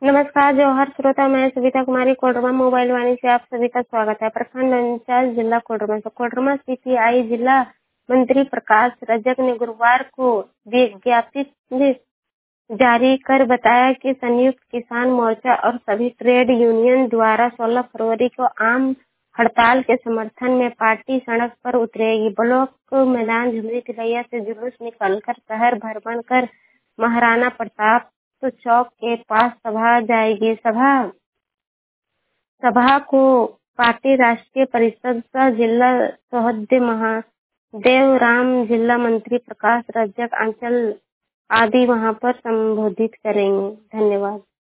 नमस्कार जौहर श्रोता, मैं सविता कुमारी कोडरमा मोबाइल वाणी से आप सभी का स्वागत है। प्रखंड इंचार्ज जिला कोडरमा से कोडरमा सीपीआई जिला मंत्री प्रकाश रजक ने गुरुवार को विज्ञप्ति जारी कर बताया कि संयुक्त किसान मोर्चा और सभी ट्रेड यूनियन द्वारा 16 फरवरी को आम हड़ताल के समर्थन में पार्टी सड़क पर उतरेगी। ब्लॉक मैदान झुमरी तिलैया से जुलूस निकालकर शहर भ्रमण कर महाराणा प्रताप चौक के पास सभा जाएगी। सभा को पार्टी राष्ट्रीय परिषद का जिला सौहद्य महादेव राम, जिला मंत्री प्रकाश रजक, आंचल आदि वहां पर संबोधित करेंगे। धन्यवाद।